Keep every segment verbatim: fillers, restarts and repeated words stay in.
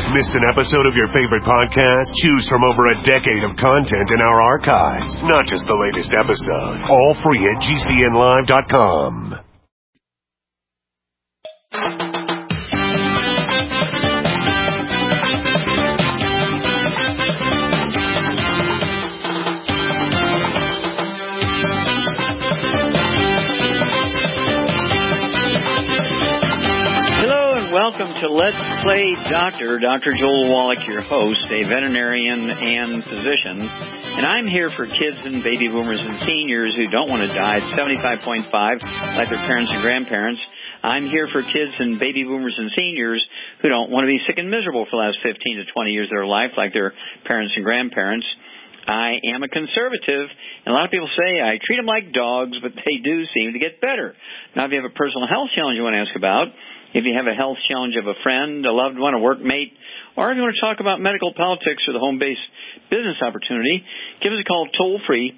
Missed an episode of your favorite podcast? Choose from over a decade of content in our archives, not just the latest episode. All free at G C N live dot com. Welcome to Let's Play Doctor. Doctor Joel Wallach, your host, a veterinarian and physician. And I'm here for kids and baby boomers and seniors who don't want to die at seventy-five point five like their parents and grandparents. I'm here for kids and baby boomers and seniors who don't want to be sick and miserable for the last fifteen to twenty years of their life like their parents and grandparents. I am a conservative, and a lot of people say I treat them like dogs, but they do seem to get better. Now, if you have a personal health challenge you want to ask about, if you have a health challenge of a friend, a loved one, a workmate, or if you want to talk about medical politics or the home-based business opportunity, give us a call toll-free,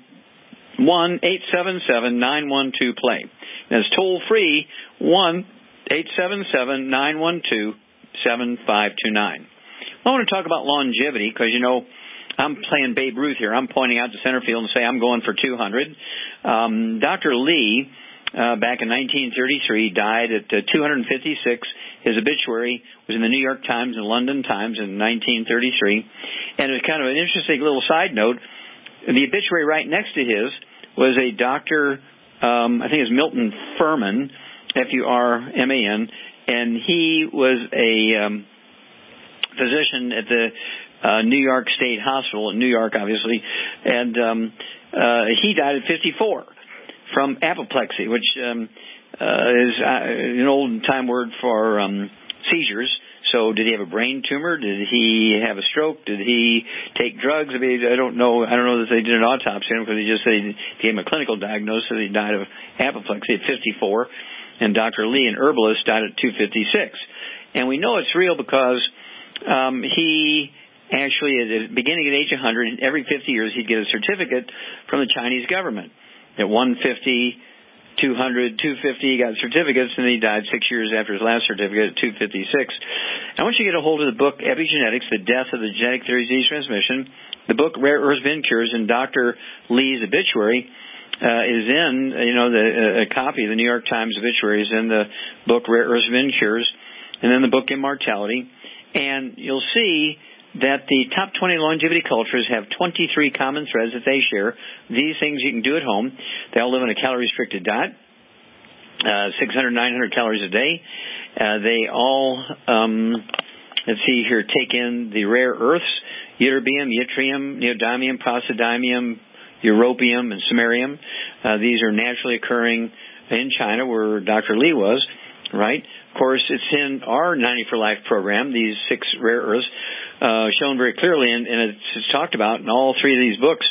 one eight seven seven, nine one two, play. That's toll-free, one eight seven seven, nine one two, seven five two nine. I want to talk about longevity because, you know, I'm playing Babe Ruth here. I'm pointing out to center field and say I'm going for two hundred. Um, Doctor Lee, uh, back in nineteen thirty-three, died at uh, two hundred fifty-six. His obituary was in the New York Times and London Times in nineteen thirty-three. And it was kind of an interesting little side note. The obituary right next to his was a Doctor, um, I think it was Milton Furman, F U R M A N, and he was a um, physician at the Uh, New York State Hospital in New York, obviously, and um, uh, he died at fifty-four from apoplexy, which um, uh, is uh, an old-time word for um, seizures. So, did he have a brain tumor? Did he have a stroke? Did he take drugs? I mean, I don't know. I don't know that they did an autopsy on him because they just said he gave him a clinical diagnosis that he died of apoplexy at fifty-four, and Doctor Lee, an herbalist, died at two fifty-six. And we know it's real because um, he. Actually, at the beginning at age one hundred, every fifty years, he'd get a certificate from the Chinese government. At one fifty, two hundred, two fifty, he got certificates, and he died six years after his last certificate at two fifty-six. I want you to get a hold of the book, Epigenetics, The Death of the Genetic Theory of Disease Transmission, the book, Rare Earths Bin Cures, and Doctor Lee's obituary uh, is in, you know, the, uh, a copy of the New York Times obituary is in the book, Rare Earths Bin Cures, and then the book, Immortality. And you'll see that the top twenty longevity cultures have twenty-three common threads that they share. These things you can do at home. They all live on a calorie-restricted diet, uh, six hundred, nine hundred calories a day. Uh, they all, um, let's see here, take in the rare earths, ytterbium, yttrium, neodymium, praseodymium, europium, and samarium. Uh, these are naturally occurring in China where Doctor Lee was, right? Of course, it's in our ninety for Life program, these six rare earths, uh, shown very clearly, and, and it's, it's talked about in all three of these books,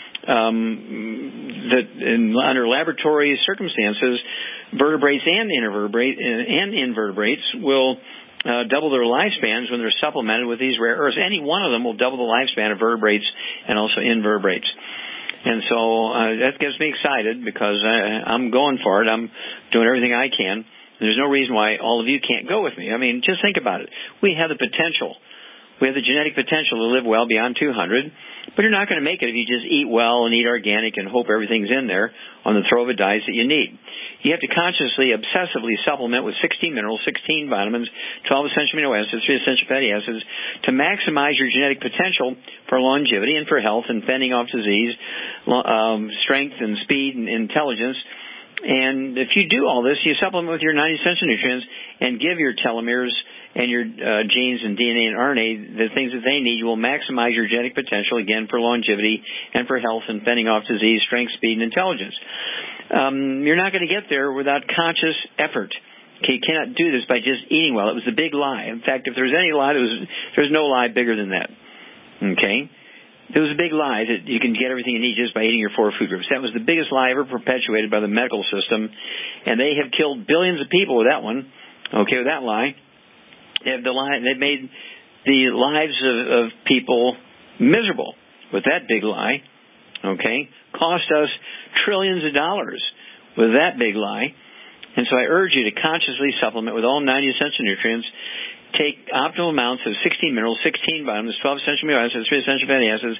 um, that in, under laboratory circumstances, vertebrates and invertebrate and invertebrates will uh, double their lifespans when they're supplemented with these rare earths. Any one of them will double the lifespan of vertebrates and also invertebrates. And so uh, that gets me excited because I, I'm going for it. I'm doing everything I can. There's no reason why all of you can't go with me. I mean, just think about it. We have the potential. We have the genetic potential to live well beyond two hundred, but you're not going to make it if you just eat well and eat organic and hope everything's in there on the throw of a diet that you need. You have to consciously, obsessively supplement with sixteen minerals, sixteen vitamins, twelve essential amino acids, three essential fatty acids to maximize your genetic potential for longevity and for health and fending off disease, um, strength and speed and intelligence. And if you do all this, you supplement with your ninety essential nutrients and give your telomeres and your uh, genes and D N A and R N A the things that they need, you will maximize your genetic potential, again, for longevity and for health and fending off disease, strength, speed, and intelligence. Um, you're not going to get there without conscious effort. Okay, you cannot do this by just eating well. It was the big lie. In fact, if there's any lie, there was, there's no lie bigger than that. Okay? It was a big lie that you can get everything you need just by eating your four food groups. That was the biggest lie ever perpetuated by the medical system, and they have killed billions of people with that one. Okay, with that lie, they have the lie. They've made the lives of, of people miserable with that big lie. Okay, cost us trillions of dollars with that big lie. And so I urge you to consciously supplement with all ninety essential nutrients take optimal amounts of sixteen minerals, sixteen vitamins, twelve essential amino acids, three essential fatty acids,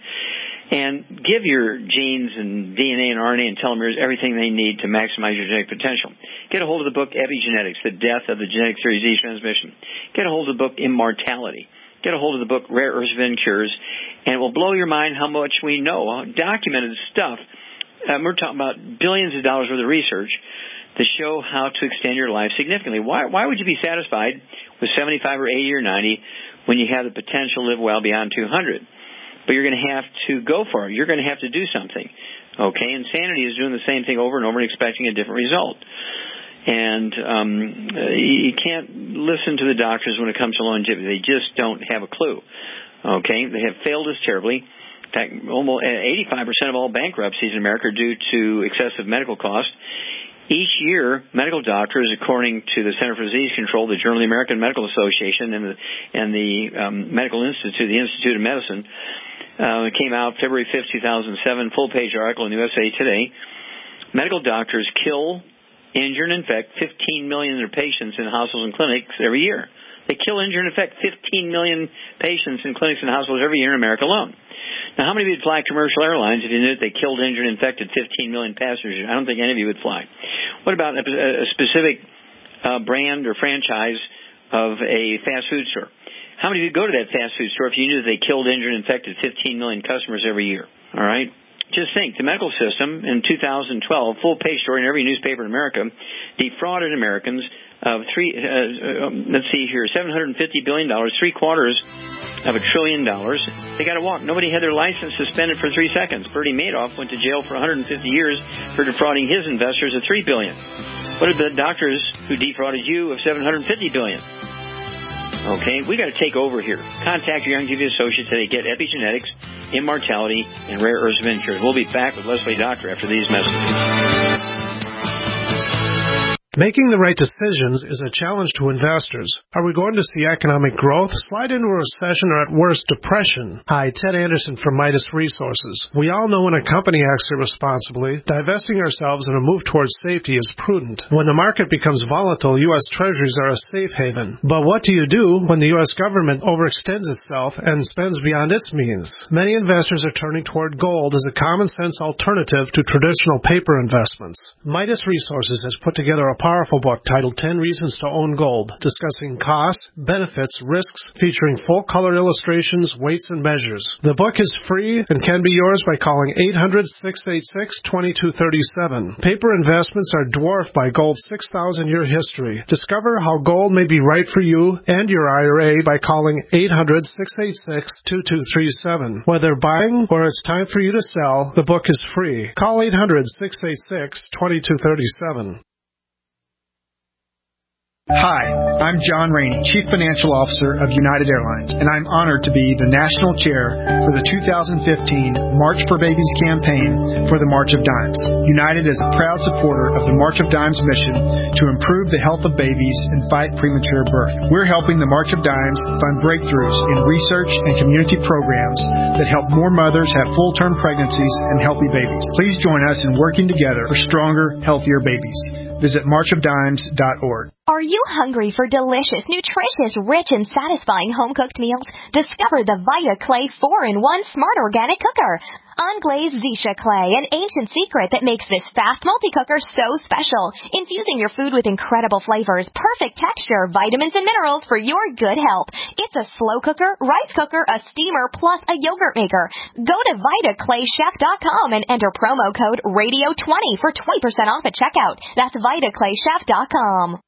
and give your genes and D N A and R N A and telomeres everything they need to maximize your genetic potential. Get a hold of the book Epigenetics, The Death of the Genetic Theory Disease Transmission. Get a hold of the book Immortality. Get a hold of the book Rare Earths Vin Cures, and it will blow your mind how much we know. Documented stuff. Um, we're talking about billions of dollars worth of research to show how to extend your life significantly. Why, why would you be satisfied with seventy-five or eighty or ninety when you have the potential to live well beyond two hundred? But you're going to have to go for it. You're going to have to do something. Okay? Insanity is doing the same thing over and over and expecting a different result. And um, you can't listen to the doctors when it comes to longevity. They just don't have a clue. Okay? They have failed us terribly. In fact, almost eighty-five percent of all bankruptcies in America are due to excessive medical costs. Each year, medical doctors, according to the Center for Disease Control, the Journal of the American Medical Association, and the, and the um, Medical Institute, the Institute of Medicine, uh, it came out February fifth, two thousand seven, full-page article in U S A Today. Medical doctors kill, injure, and infect fifteen million of their patients in hospitals and clinics every year. They kill, injure, and infect fifteen million patients in clinics and hospitals every year in America alone. Now, how many of you would fly commercial airlines if you knew that they killed, injured, and infected fifteen million passengers? I don't think any of you would fly. What about a, a specific uh, brand or franchise of a fast food store? How many of you would go to that fast food store if you knew that they killed, injured, and infected fifteen million customers every year? All right? Just think, the medical system in two thousand twelve, full-page story in every newspaper in America, defrauded Americans of three, uh, uh, let's see here, seven hundred fifty billion dollars, three quarters of a trillion dollars. They got to walk. Nobody had their license suspended for three seconds. Bernie Madoff went to jail for one hundred fifty years for defrauding his investors of three billion dollars. What are the doctors who defrauded you of seven hundred fifty billion dollars? Okay, we got to take over here. Contact your Youngevity associate today. Get Epigenetics, Immortality, and Rare Earths Vin Cures. We'll be back with Leslie Doctor after these messages. Making the right decisions is a challenge to investors. Are we going to see economic growth, slide into a recession, or at worst, depression? Hi, Ted Anderson from Midas Resources. We all know when a company acts irresponsibly, divesting ourselves in a move towards safety is prudent. When the market becomes volatile, U S Treasuries are a safe haven. But what do you do when the U S government overextends itself and spends beyond its means? Many investors are turning toward gold as a common-sense alternative to traditional paper investments. Midas Resources has put together a powerful book titled ten Reasons to Own Gold, discussing costs, benefits, risks, featuring full-color illustrations, weights, and measures. The book is free and can be yours by calling eight hundred, six eight six, two two three seven. Paper investments are dwarfed by gold's six thousand year history. Discover how gold may be right for you and your I R A by calling eight hundred, six eight six, two two three seven. Whether buying or it's time for you to sell, the book is free. Call eight hundred, six eight six, two two three seven. Hi, I'm John Rainey, Chief Financial Officer of United Airlines, and I'm honored to be the National Chair for the two thousand fifteen March for Babies campaign for the March of Dimes. United is a proud supporter of the March of Dimes mission to improve the health of babies and fight premature birth. We're helping the March of Dimes fund breakthroughs in research and community programs that help more mothers have full-term pregnancies and healthy babies. Please join us in working together for stronger, healthier babies. Visit march of dimes dot org. Are you hungry for delicious, nutritious, rich, and satisfying home-cooked meals? Discover the Vita Clay four in one Smart Organic Cooker. Unglazed Zisha Clay, an ancient secret that makes this fast multi-cooker so special. Infusing your food with incredible flavors, perfect texture, vitamins, and minerals for your good health. It's a slow cooker, rice cooker, a steamer, plus a yogurt maker. Go to vita clay chef dot com and enter promo code radio twenty for twenty percent off at checkout. That's vita clay chef dot com.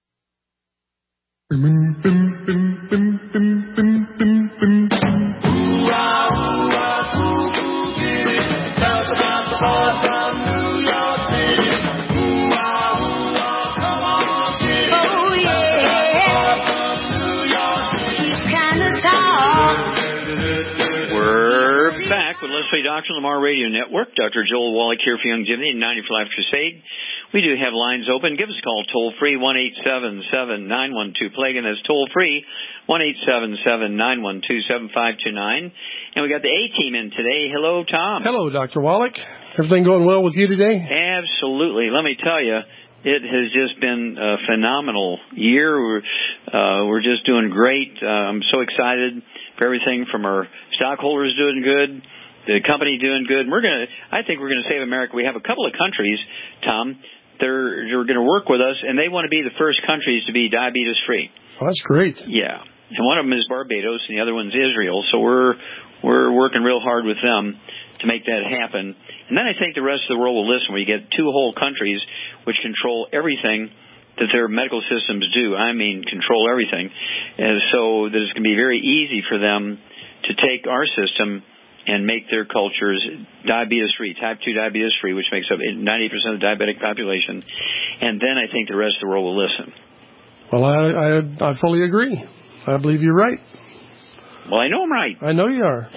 We're back with Leslie Doctor, Lamar Radio Network. Doctor Joel Wallach here for Youngevity and ninety for Life Crusade. We do have lines open. Give us a call toll-free, one eight seven seven, nine one two, plague, and that's toll-free, one eight seven seven, nine one two, seven five two nine. And we got the A-team in today. Hello, Tom. Hello, Doctor Wallach. Everything going well with you today? Absolutely. Let me tell you, It has just been a phenomenal year. We're, uh, we're just doing great. Uh, I'm so excited for everything from our stockholders doing good, the company doing good. We're gonna, I think we're gonna save America. We have a couple of countries, Tom, they're, they're gonna work with us, and they want to be the first countries to be diabetes free. Oh, that's great. Yeah. And one of them is Barbados, and the other one's Israel. So we're, we're working real hard with them to make that happen. And then I think the rest of the world will listen, where you get two whole countries which control everything that their medical systems do. I mean, control everything. And so that it's going to be very easy for them to take our system and make their cultures diabetes-free, type two diabetes-free, which makes up ninety percent of the diabetic population. And then I think the rest of the world will listen. Well, I, I, I fully agree. I believe you're right. Well, I know I'm right. I know you are.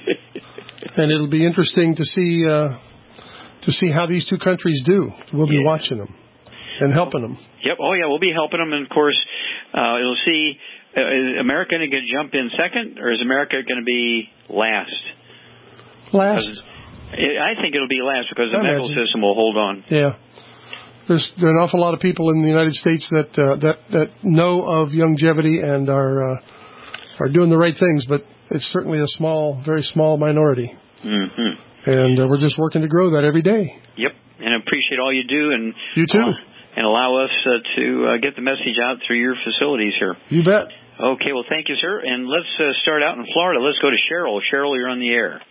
And it'll be interesting to see uh, to see how these two countries do. We'll be yeah. watching them and helping them. Yep. Oh, yeah, we'll be helping them. And, of course, uh, it'll see, uh, is America going to jump in second, or is America going to be last? Last. I think it'll be last because the I medical imagine. system will hold on. Yeah. There's, there are an awful lot of people in the United States that uh, that that know of longevity and are uh, are doing the right things, but it's certainly a small, very small minority. Mm-hmm. And uh, we're just working to grow that every day. Yep, and I appreciate all you do, and you too, uh, and allow us uh, to uh, get the message out through your facilities here. You bet. Okay, well, thank you, sir. And let's uh, start out in Florida. Let's go to Cheryl. Cheryl, you're on the air.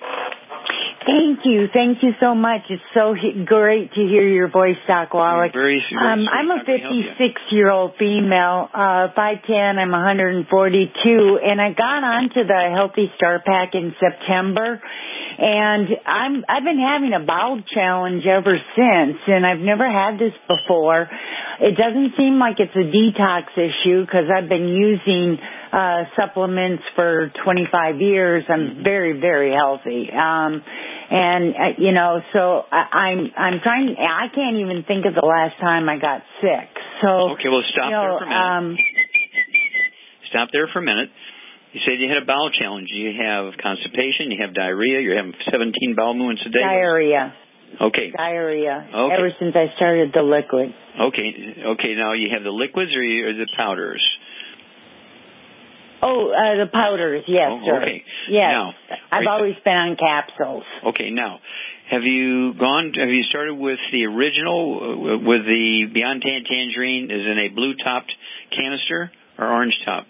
Thank you. Thank you so much. It's so he- great to hear your voice, Doc Wallach. Very, very um, I'm a fifty-six-year-old female, uh, five ten, I'm one hundred forty-two, and I got onto the Healthy Start Pack in September, and I'm, I've been having a bowel challenge ever since, and I've never had this before. It doesn't seem like it's a detox issue because I've been using uh, supplements for twenty-five years. I'm very, very healthy. Um, and, uh, you know, so I, I'm, I'm trying, I can't even think of the last time I got sick. So, okay, well, stop you know, there for a minute. Um, stop there for a minute. You said you had a bowel challenge. You have constipation, you have diarrhea, you're having seventeen bowel movements a day. Diarrhea. Okay. Diarrhea. Okay. Ever since I started the liquid. Okay. Okay. Now you have the liquids or, you, or the powders? Oh, uh, the powders. Yes, oh, sir. Okay. Yes. Now, I've always been on capsules. Okay. Now, have you gone? Have you started with the original, uh, with the Beyond Tan Tangerine? Is in a blue topped canister or orange top?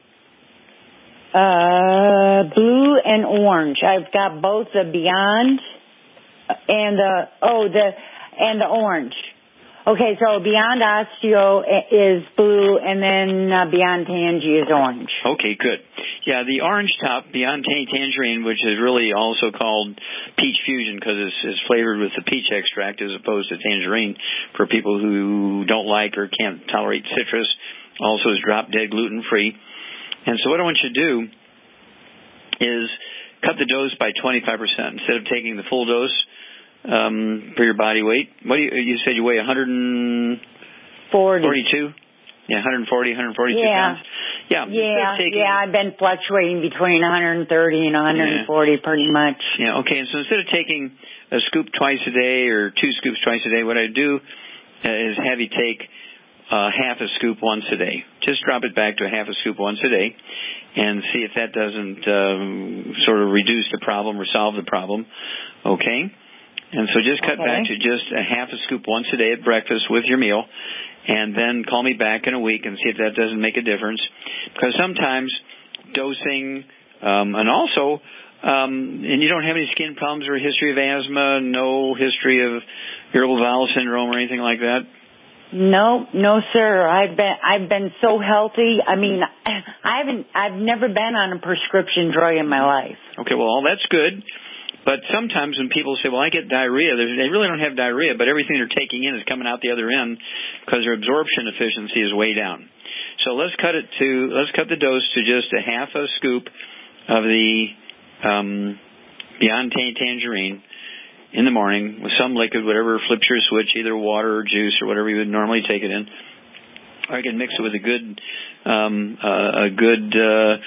Uh, blue and orange. I've got both the Beyond and the oh the and the orange. Okay, so Beyond Osteo is blue, and then uh, Beyond Tangy is orange. Okay, good. Yeah, the orange top, Beyond Tan Tangerine, which is really also called Peach Fusion because it's, it's flavored with the peach extract as opposed to tangerine for people who don't like or can't tolerate citrus. Also is drop-dead gluten-free. And so what I want you to do is cut the dose by twenty-five percent. Instead of taking the full dose um, for your body weight, what do you, you said you weigh one hundred forty-two? Yeah, one hundred forty, one hundred forty-two yeah. pounds. Yeah, yeah, taking, yeah. I've been fluctuating between one hundred thirty and one hundred forty yeah. pretty much. Yeah, okay. And so instead of taking a scoop twice a day or two scoops twice a day, what I do is have you take uh, half a scoop once a day. Just drop it back to a half a scoop once a day and see if that doesn't um, sort of reduce the problem or solve the problem. Okay? And so just cut okay. back to just a half a scoop once a day at breakfast with your meal, and then call me back in a week and see if that doesn't make a difference. Because sometimes dosing, um, and also, um, and you don't have any skin problems or a history of asthma, no history of irritable bowel syndrome or anything like that? No, no, sir. I've been I've been so healthy. I mean, I haven't. I've never been on a prescription drug in my life. Okay, well, that's good. But sometimes when people say, well, I get diarrhea, they really don't have diarrhea, but everything they're taking in is coming out the other end because their absorption efficiency is way down. So let's cut it to, let's cut the dose to just a half a scoop of the um, Beyond Tan Tangerine in the morning with some liquid, whatever flips your switch, either water or juice or whatever you would normally take it in. Or I can mix it with a good, um, uh, a good, uh,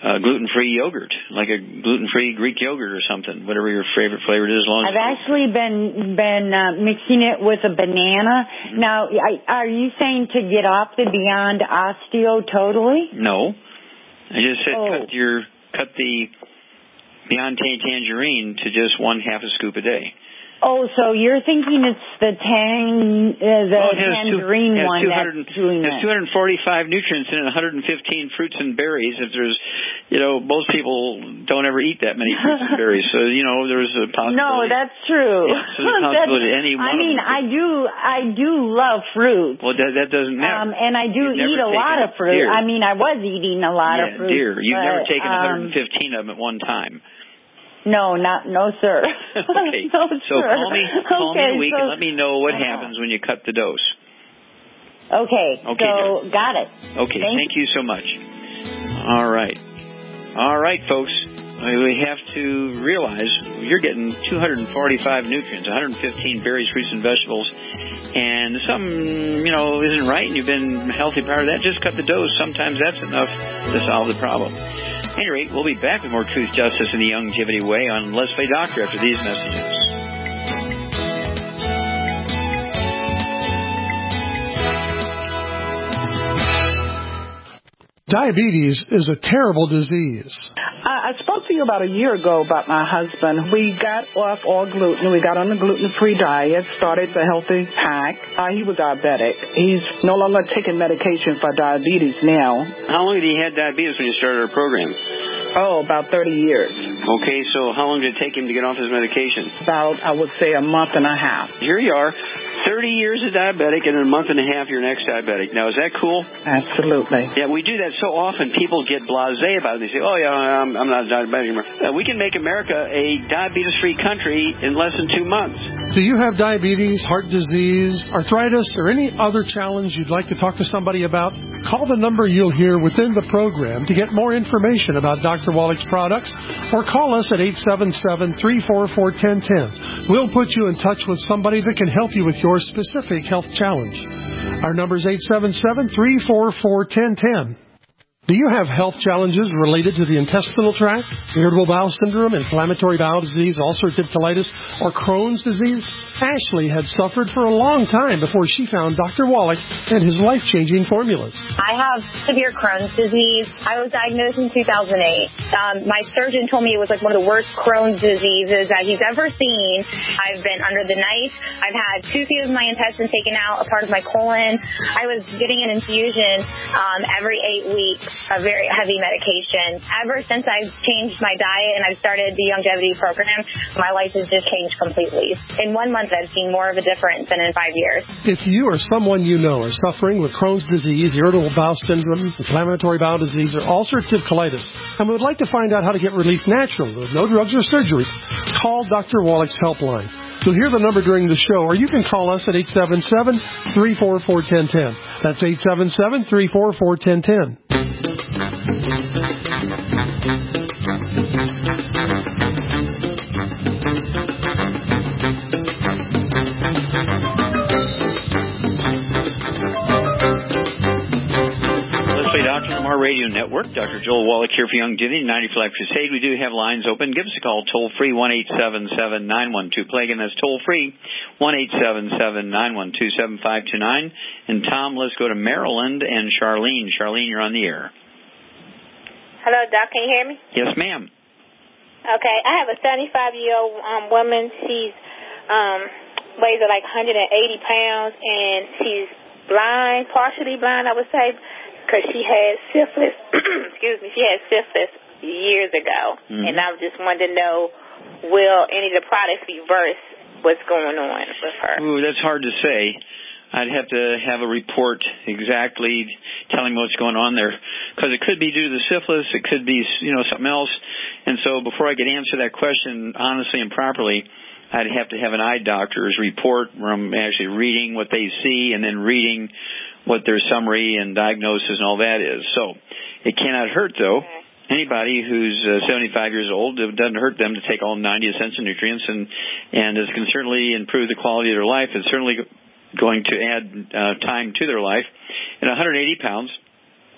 uh, gluten-free yogurt, like a gluten-free Greek yogurt or something, whatever your favorite flavor is. As long as I've actually been been uh, mixing it with a banana. Mm-hmm. Now, I, are you saying to get off the Beyond Osteo totally? No, I just said oh. cut your cut the Beyond Tangerine to just one half a scoop a day. Oh, so you're thinking it's the tang, uh, the well, tangerine two, one that's doing it. It has two hundred forty-five nutrients in it, one hundred fifteen fruits and berries. If there's, you know, most people don't ever eat that many fruits and berries, so you know there's a possibility. No, that's true. Yeah, so there's a possibility any one I mean, of them. I do, I do love fruit. Well, that, that doesn't matter. Um, and I do You've eat a lot of fruit. Dear. I mean, I was eating a lot yeah, of fruit. Dear, you've but, never taken um, one hundred fifteen of them at one time. No, not no, sir. okay. no, so sir. call me, call okay, me in a week so, and let me know what happens when you cut the dose. Okay. Okay. So dear. got it. Okay. Thank, thank you so much. All right. All right, folks. We have to realize you're getting two hundred forty-five nutrients, one hundred fifteen berries, fruits, and vegetables, and something, you know, isn't right, and you've been healthy prior to that, just cut the dose. Sometimes that's enough to solve the problem. At any rate, we'll be back with more Truth, Justice, and the Longevity Way on Let's Play Doctor after these messages. Diabetes is a terrible disease. I spoke to you about a year ago about my husband. We got off all gluten. We got on the gluten-free diet, started the healthy pack. Uh, he was diabetic. He's no longer taking medication for diabetes now. How long had he had diabetes when you started our program? Oh, about thirty years. Okay, so how long did it take him to get off his medication? About, I would say, a month and a half. Here you are, thirty years a diabetic, and in a month and a half you're next diabetic. Now, is that cool? Absolutely. Yeah, we do that so often. People get blasé about it. They say, oh, yeah, I'm, I'm not diabetic anymore. Uh, we can make America a diabetes-free country in less than two months. Do you have diabetes, heart disease, arthritis, or any other challenge you'd like to talk to somebody about? Call the number you'll hear within the program to get more information about Doctor Wallach's products, or call us at eight seven seven, three four four, one zero one zero. We'll put you in touch with somebody that can help you with your specific health challenge. Our number is eight seven seven, three four four, one zero one zero. Do you have health challenges related to the intestinal tract, irritable bowel syndrome, inflammatory bowel disease, ulcerative colitis, or Crohn's disease? Ashley had suffered for a long time before she found Doctor Wallach and his life-changing formulas. I have severe Crohn's disease. I was diagnosed in two thousand eight. Um, my surgeon told me it was like one of the worst Crohn's diseases that he's ever seen. I've been under the knife. I've had two feet of my intestine taken out, a part of my colon. I was getting an infusion um, every eight weeks. A very heavy medication. Ever since I've changed my diet and I've started the longevity program, my life has just changed completely. In one month, I've seen more of a difference than in five years. If you or someone you know are suffering with Crohn's disease, irritable bowel syndrome, inflammatory bowel disease, or ulcerative colitis, and would like to find out how to get relief naturally with no drugs or surgery, call Doctor Wallach's helpline. You'll hear the number during the show, or you can call us at eight seven seven, three four four, one zero one zero. That's eight seven seven, three four four, one zero one zero. Doctor Lamar Radio Network. Doctor Joel Wallach here for Longevity, ninety for Life Crusade. We do have lines open. Give us a call toll-free, one eight seven seven, nine one two, play. Again, that's toll-free, one eight seven seven, nine one two, seven five two nine. And Tom, let's go to Maryland and Charlene. Charlene, you're on the air. Hello, Doc. Can you hear me? Yes, ma'am. Okay. I have a seventy-five-year-old um, woman. She's um, weighs like one hundred eighty pounds, and she's blind, partially blind, I would say, because she had syphilis. Excuse me. She had syphilis years ago, mm-hmm. and I just wanted to know, will any of the products reverse what's going on with her? Ooh, that's hard to say. I'd have to have a report exactly telling me what's going on there, because it could be due to the syphilis, it could be, you know, something else. And so before I could answer that question honestly and properly, I'd have to have an eye doctor's report where I'm actually reading what they see and then reading what their summary and diagnosis and all that is. So it cannot hurt, though. Okay. Anybody who's uh, seventy-five years old, it doesn't hurt them to take all ninety essential nutrients, and, and it can certainly improve the quality of their life. It's certainly going to add uh, time to their life. And one hundred eighty pounds,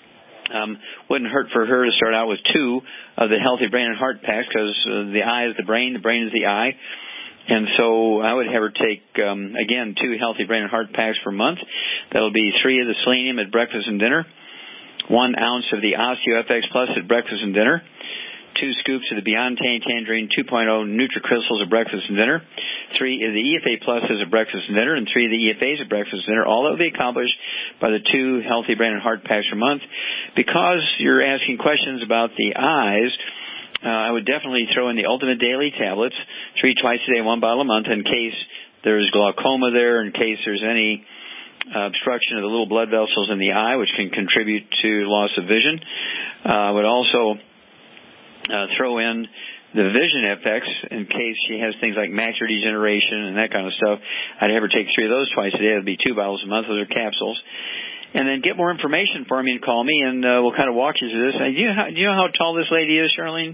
Um, wouldn't hurt for her to start out with two of the Healthy Brain and Heart packs because uh, the eye is the brain, the brain is the eye. And so I would have her take, um, again, two Healthy Brain and Heart packs per month. That'll be three of the selenium at breakfast and dinner, one ounce of the OsteoFX Plus at breakfast and dinner, two scoops of the Beyond Tangerine two point oh NutriCrystals at breakfast and dinner, three of the E F A Pluses at breakfast and dinner, and three of the E F As at breakfast and dinner. All that will be accomplished by the two Healthy Brain and Heart packs per month. Because you're asking questions about the eyes, uh, I would definitely throw in the Ultimate Daily tablets, three twice a day, one bottle a month, in case there's glaucoma there, in case there's any uh, obstruction of the little blood vessels in the eye, which can contribute to loss of vision. Uh, I would also uh, throw in the Vision F X in case she has things like macular degeneration and that kind of stuff. I'd have her take three of those twice a day. It would be two bottles a month. Those are capsules. And then get more information for me and call me, and uh, we'll kind of walk you through this. Uh, do, you, do you know how tall this lady is, Charlene?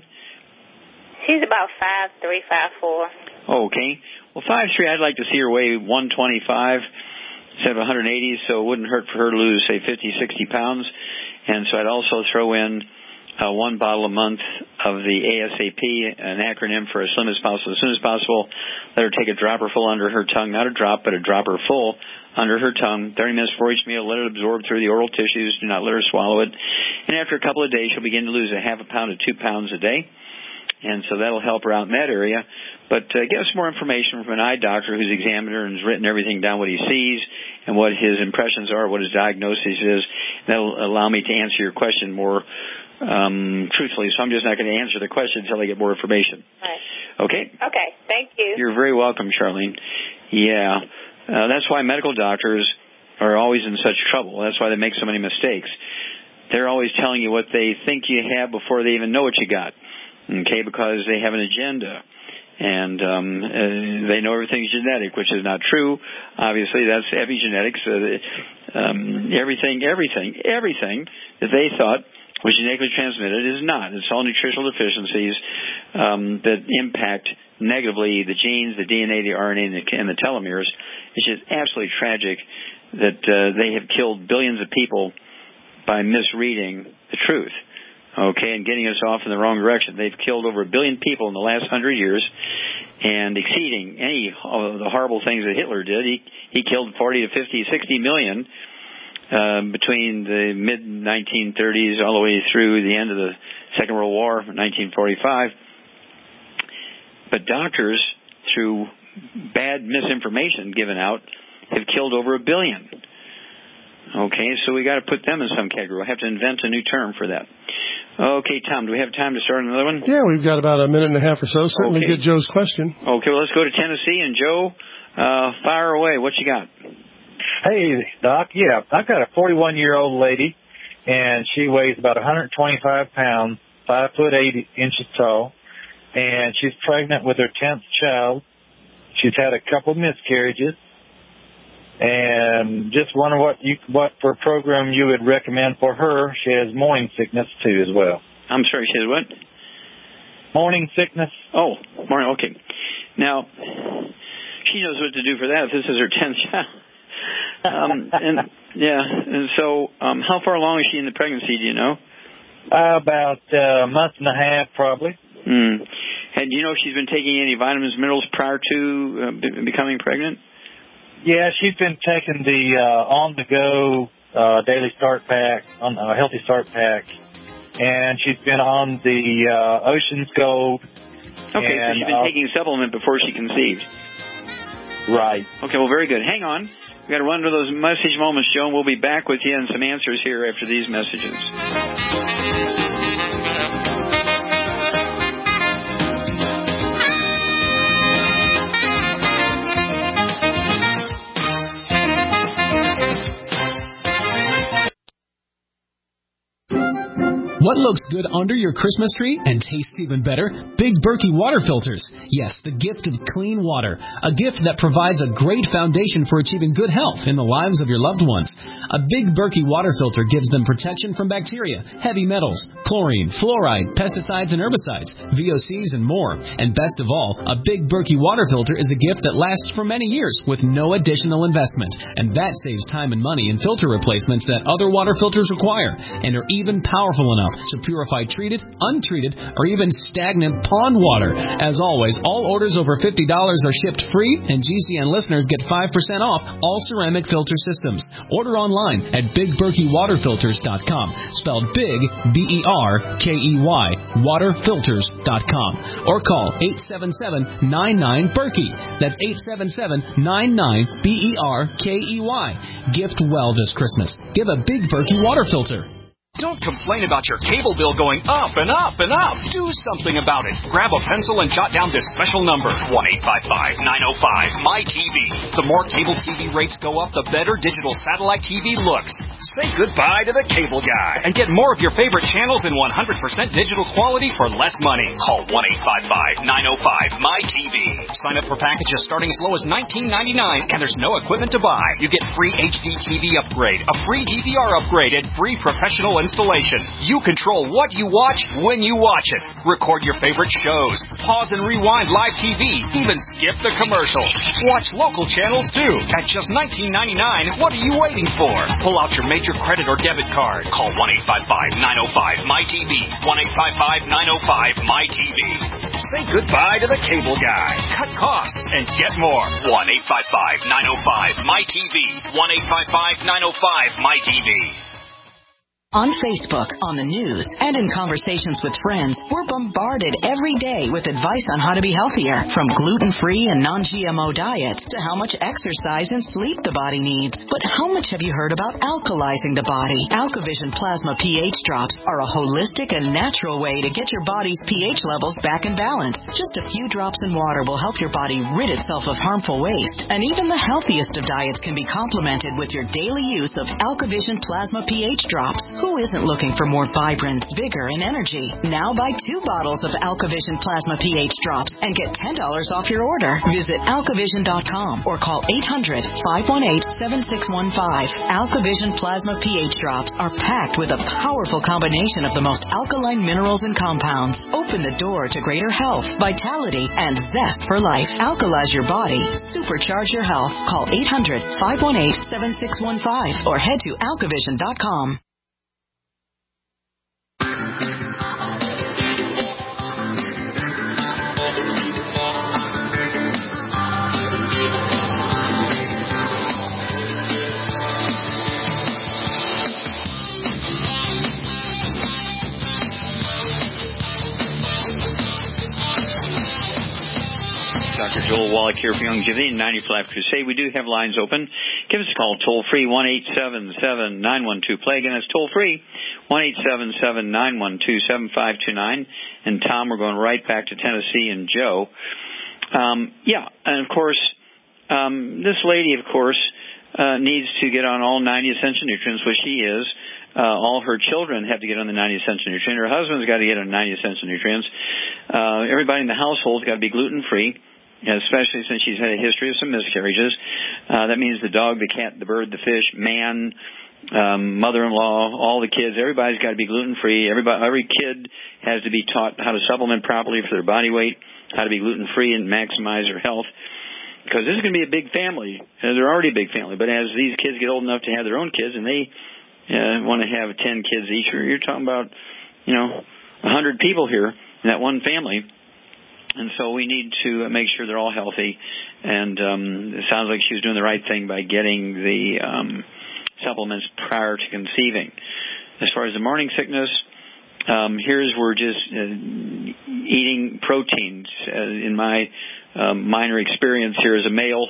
She's about five three, five four. Oh, okay. Well, five three, I'd like to see her weigh one twenty-five instead of one eighty, so it wouldn't hurt for her to lose, say, fifty, sixty pounds. And so I'd also throw in uh, one bottle a month of the ASAP, an acronym for as slim as possible. As soon as possible, let her take a dropper full under her tongue, not a drop, but a dropper full under her tongue, thirty minutes before each meal. Let it absorb through the oral tissues. Do not let her swallow it. And after a couple of days, she'll begin to lose a half a pound to two pounds a day. And so that'll help her out in that area. But uh, get us more information from an eye doctor who's examined her and has written everything down, what he sees and what his impressions are, what his diagnosis is. That'll allow me to answer your question more um, truthfully. So I'm just not going to answer the question until I get more information. Right. Okay? Okay. Thank you. You're very welcome, Charlene. Yeah. Uh, that's why medical doctors are always in such trouble. That's why they make so many mistakes. They're always telling you what they think you have before they even know what you got. Okay, because they have an agenda, and um, uh, they know everything's genetic, which is not true. Obviously, that's epigenetics. Uh, um, everything, everything, everything that they thought was genetically transmitted is not. It's all nutritional deficiencies um, that impact negatively the genes, the D N A, the R N A, and the, and the telomeres. It's just absolutely tragic that uh, they have killed billions of people by misreading the truth. Okay, and getting us off in the wrong direction. They've killed over a billion people in the last hundred years, and exceeding any of the horrible things that Hitler did. He he killed forty to fifty, sixty million um, between the mid nineteen thirties all the way through the end of the Second World War, nineteen forty-five. But doctors, through bad misinformation given out, have killed over a billion. Okay, so we got to put them in some category. We'll have to invent a new term for that. Okay, Tom, do we have time to start another one? Yeah, we've got about a minute and a half or so. Certainly okay. Get Joe's question. Okay, well, let's go to Tennessee. And, Joe, uh, fire away. What you got? Hey, Doc. Yeah, I've got a forty-one-year-old lady, and she weighs about one hundred twenty-five pounds, five foot eight inches tall, and she's pregnant with her tenth child. She's had a couple miscarriages. And just wonder what you what for program you would recommend for her. She has morning sickness too as well. I'm sorry, she has what? Morning sickness. Oh, morning. Okay. Now, she knows what to do for that. If this is her tenth child. Um, and yeah, and so um, how far along is she in the pregnancy? Do you know? Uh, about uh, a month and a half, probably. Hmm. And do you know if she's been taking any vitamins, minerals prior to uh, b- becoming pregnant? Yeah, she's been taking the uh, on-the-go uh, Daily Start Pack, on uh, Healthy Start Pack, and she's been on the uh, Ocean's Gold. Okay, and, so she's been uh, taking a supplement before she conceived. Right. Okay, well, very good. Hang on. We've got to run to those message moments, Joe, and we'll be back with you and some answers here after these messages. What looks good under your Christmas tree and tastes even better? Big Berkey water filters. Yes, the gift of clean water. A gift that provides a great foundation for achieving good health in the lives of your loved ones. A Big Berkey water filter gives them protection from bacteria, heavy metals, chlorine, fluoride, pesticides and herbicides, V O Cs and more. And best of all, a Big Berkey water filter is a gift that lasts for many years with no additional investment. And that saves time and money in filter replacements that other water filters require and are even powerful enough to purify treated, untreated, or even stagnant pond water. As always, all orders over fifty dollars are shipped free, and G C N listeners get five percent off all ceramic filter systems. Order online at big berkey water filters dot com, spelled big, B E R K E Y, water filters dot com, or call eight seven seven, nine nine, Berkey. That's eight seven seven, nine nine, B E R K E Y. Gift well this Christmas. Give a Big Berkey water filter. Don't complain about your cable bill going up and up and up. Do something about it. Grab a pencil and jot down this special number, one eight five five, nine oh five, M Y T V. The more cable T V rates go up, the better digital satellite T V looks. Say goodbye to the cable guy and get more of your favorite channels in one hundred percent digital quality for less money. Call one eight five five, nine oh five, M Y T V. Sign up for packages starting as low as nineteen ninety-nine, and there's no equipment to buy. You get free H D T V upgrade, a free D V R upgrade, and free professional installation. You control what you watch when you watch it. Record your favorite shows. Pause and rewind live T V. Even skip the commercials. Watch local channels too. At just nineteen ninety-nine, what are you waiting for? Pull out your major credit or debit card. Call one eight five five, nine oh five, M Y T V. one eight five five, nine oh five, M Y T V. Say goodbye to the cable guy. Cut costs and get more. one eight five five, nine oh five, M Y T V. one eight five five, nine oh five, M Y T V. On Facebook, on the news, and in conversations with friends, we're bombarded every day with advice on how to be healthier, from gluten-free and non-G M O diets to how much exercise and sleep the body needs. But how much have you heard about alkalizing the body? AlkaVision Plasma pH drops are a holistic and natural way to get your body's pH levels back in balance. Just a few drops in water will help your body rid itself of harmful waste. And even the healthiest of diets can be complemented with your daily use of AlkaVision Plasma pH drops. Who isn't looking for more vibrance, vigor, and energy? Now buy two bottles of AlkaVision Plasma pH drops and get ten dollars off your order. Visit alkavision dot com or call eight hundred, five one eight, seven six one five. AlkaVision Plasma pH drops are packed with a powerful combination of the most alkaline minerals and compounds. Open the door to greater health, vitality, and zest for life. Alkalize your body. Supercharge your health. Call eight hundred, five one eight, seven six one five or head to alkavision dot com. Doctor Joel Wallach here for Longevity and ninety for Life Crusade. We do have lines open. Give us a call toll free, one eight seven seven, nine one two, play. Again, that's toll free, one eight seven seven, nine one two, seven five two nine. And Tom, we're going right back to Tennessee, and Joe. Um, yeah, and of course, um, this lady, of course, uh, needs to get on all ninety essential nutrients, which she is. Uh, all her children have to get on the ninety essential nutrients. Her husband's got to get on ninety essential nutrients. Uh, everybody in the household's got to be gluten-free, especially since she's had a history of some miscarriages. Uh, that means the dog, the cat, the bird, the fish, man, um, mother-in-law, all the kids, everybody's got to be gluten-free. Everybody, every kid has to be taught how to supplement properly for their body weight, how to be gluten-free and maximize their health. Because this is going to be a big family. Uh, they're already a big family. But as these kids get old enough to have their own kids and they uh, want to have ten kids each, you're talking about, you know, one hundred people here in that one family. And so we need to make sure they're all healthy. And um, it sounds like she was doing the right thing by getting the um, supplements prior to conceiving. As far as the morning sickness, um, here's where just uh, eating proteins. Uh, in my um, minor experience here as a male,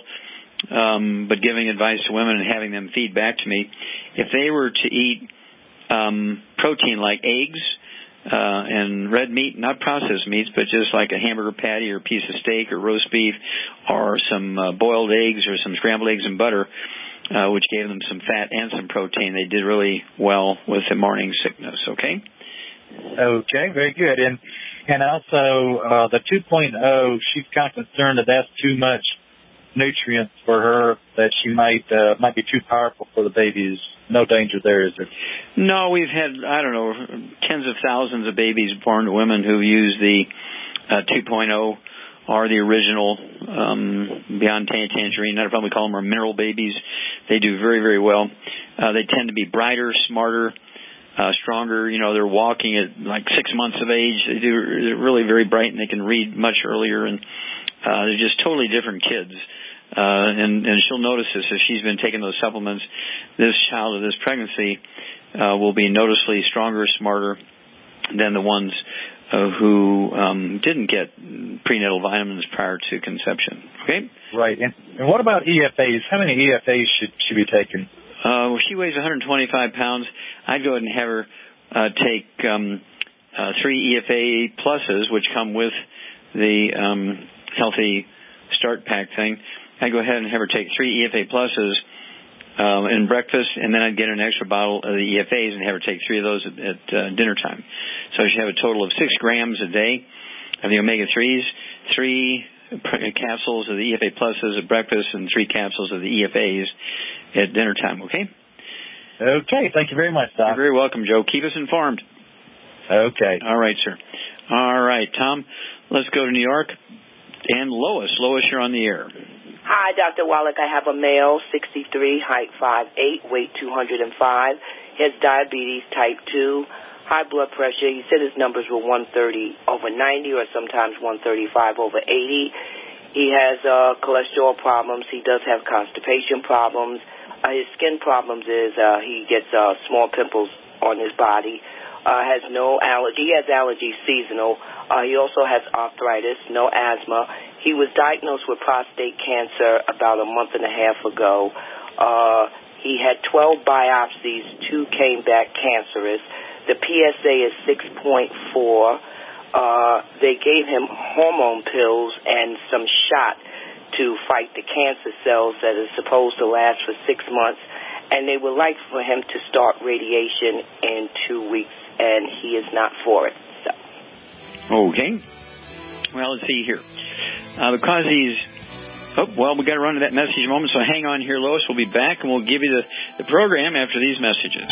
um, but giving advice to women and having them feed back to me, if they were to eat um, protein like eggs, Uh, and red meat, not processed meats, but just like a hamburger patty or a piece of steak or roast beef or some uh, boiled eggs or some scrambled eggs and butter, uh, which gave them some fat and some protein. They did really well with the morning sickness, okay? Okay, very good. And and also uh, the two point oh, she's kind of concerned that that's too much nutrients for her, that she might uh, might be too powerful for the babies. No danger there, is there? No, we've had, I don't know, tens of thousands of babies born to women who've used the uh, two point oh or the original um, Beyond Tangerine. Not a problem, we call them our mineral babies. They do very, very well. Uh, they tend to be brighter, smarter, uh, stronger. You know, they're walking at like six months of age. They do, they're really very bright, and they can read much earlier, and uh, they're just totally different kids. Uh, and, and she'll notice this if she's been taking those supplements. This child of this pregnancy uh, will be noticeably stronger, smarter than the ones uh, who um, didn't get prenatal vitamins prior to conception. Okay? Right. And, and what about E F As? How many E F As should she be taking? Uh, well, she weighs one hundred twenty-five pounds. I'd go ahead and have her uh, take um, uh, three E F A pluses, which come with the um, Healthy Start Pack thing. I'd go ahead and have her take three E F A pluses um, in breakfast, and then I'd get an extra bottle of the E F As and have her take three of those at, at uh, dinner time. So she'd have a total of six grams a day of the omega threes, three capsules of the E F A pluses at breakfast, and three capsules of the E F As at dinner time, okay? Okay, thank you very much, Doc. You're very welcome, Joe. Keep us informed. Okay. All right, sir. All right, Tom, let's go to New York. And Lois. Lois, you're on the air. Hi, Doctor Wallach. I have a male, sixty-three, height five eight, weight two hundred five. He has diabetes type two, high blood pressure. He said his numbers were one thirty over ninety or sometimes one thirty-five over eighty. He has uh, cholesterol problems. He does have constipation problems. Uh, his skin problems is uh, he gets uh, small pimples on his body. Uh, has no allergy. He has allergies seasonal. Uh, he also has arthritis, no asthma. He was diagnosed with prostate cancer about a month and a half ago. Uh, he had twelve biopsies. Two came back cancerous. The P S A is six point four. Uh, they gave him hormone pills and some shot to fight the cancer cells that is supposed to last for six months. And they would like for him to start radiation in two weeks, and he is not for it. So. Okay. Well, let's see here. Uh, because he's... Oh, well, we've got to run to that message in a moment, so hang on here, Lois. We'll be back, and we'll give you the, the program after these messages.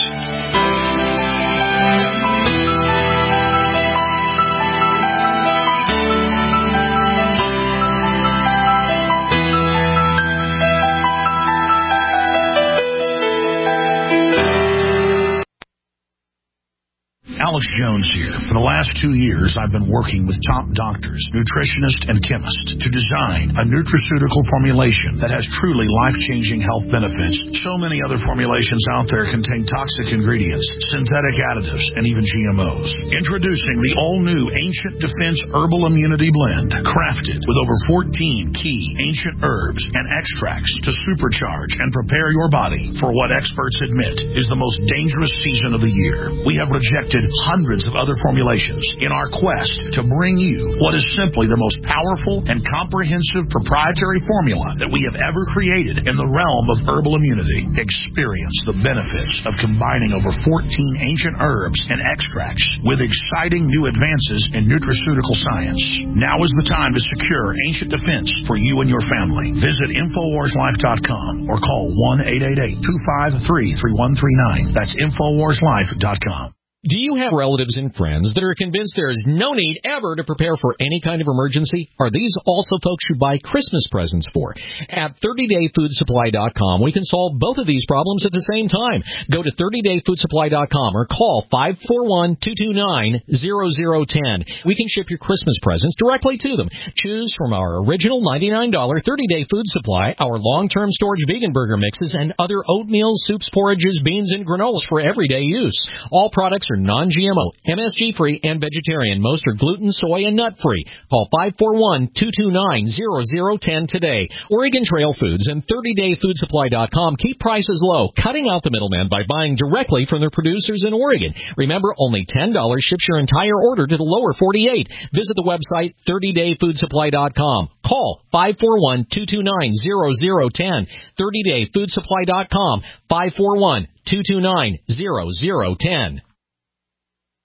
Alex Jones here. For the last two years, I've been working with top doctors, nutritionists, and chemists to design a nutraceutical formulation that has truly life-changing health benefits. So many other formulations out there contain toxic ingredients, synthetic additives, and even G M Os. Introducing the all-new Ancient Defense Herbal Immunity Blend, crafted with over fourteen key ancient herbs and extracts to supercharge and prepare your body for what experts admit is the most dangerous season of the year. We have rejected hundreds of other formulations in our quest to bring you what is simply the most powerful and comprehensive proprietary formula that we have ever created in the realm of herbal immunity. Experience the benefits of combining over fourteen ancient herbs and extracts with exciting new advances in nutraceutical science. Now is the time to secure Ancient Defense for you and your family. Visit Infowars Life dot com or call one eight eight eight, two five three, three one three nine. That's Infowars Life dot com. Do you have relatives and friends that are convinced there is no need ever to prepare for any kind of emergency? Are these also folks you buy Christmas presents for? At thirty day food supply dot com, we can solve both of these problems at the same time. Go to thirty day food supply dot com or call five four one, two two nine, zero zero one zero. We can ship your Christmas presents directly to them. Choose from our original ninety-nine dollars thirty day food supply, our long-term storage vegan burger mixes, and other oatmeal, soups, porridges, beans, and granolas for everyday use. All products are non G M O, M S G free, and vegetarian. Most are gluten, soy, and nut free. Call five four one, two two nine, zero zero one zero today. Oregon Trail Foods and thirty day food supply dot com keep prices low, cutting out the middleman by buying directly from their producers in Oregon. Remember, only ten dollars ships your entire order to the lower forty-eight. Visit the website thirty day food supply dot com. Call five four one, two two nine, zero zero one zero. thirty day food supply dot com, five four one, two two nine, zero zero one zero.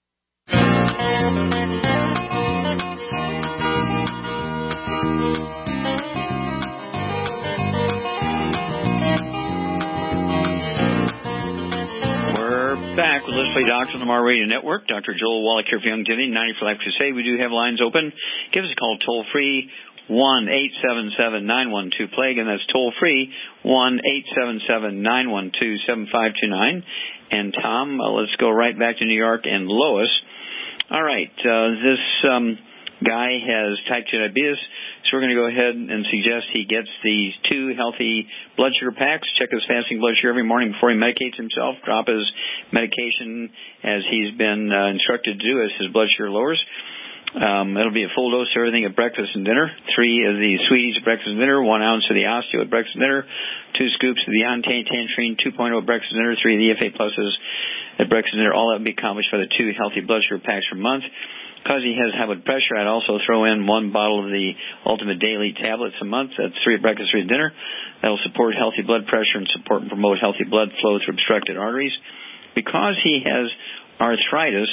Back with Let's Play Doctor on the Mar Radio Network. Doctor Joel Wallach here for Youngevity, ninety for Life Crusade. We do have lines open. Give us a call toll-free, one eight seven seven nine one two plague, and that's toll-free, one eight seven seven nine one two seven five two nine. And Tom, uh, let's go right back to New York and Lois. All right, uh, this um, guy has type two diabetes, so we're going to go ahead and suggest he gets these two healthy blood sugar packs. Check his fasting blood sugar every morning before he medicates himself. Drop his medication as he's been uh, instructed to do as his blood sugar lowers. Um, it'll be a full dose of everything at breakfast and dinner. Three of the sweeties at breakfast and dinner. One ounce of the osteo at breakfast and dinner. Two scoops of the Antantrine two point oh at breakfast and dinner. Three of the E F A pluses at breakfast and dinner. All that will be accomplished by the two healthy blood sugar packs per month. Because he has high blood pressure, I'd also throw in one bottle of the Ultimate Daily tablets a month. That's three at breakfast, three at dinner. That will support healthy blood pressure and support and promote healthy blood flow through obstructed arteries. Because he has arthritis,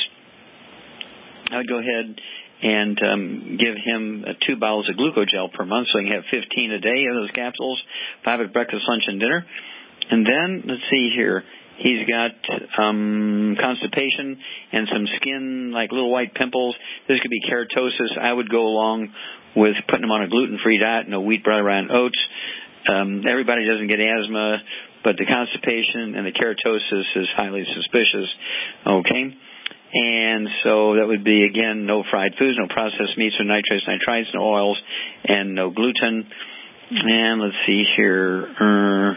I would go ahead and um, give him uh, two bottles of glucogel per month, so he can have fifteen a day of those capsules, five at breakfast, lunch, and dinner. And then, let's see here. He's got um, constipation and some skin, like little white pimples. This could be keratosis. I would go along with putting him on a gluten-free diet, no wheat, bread, rye, and oats. Um, everybody doesn't get asthma, but the constipation and the keratosis is highly suspicious. Okay? And so that would be, again, no fried foods, no processed meats, no nitrates, nitrites, no oils, and no gluten. And let's see here. Uh,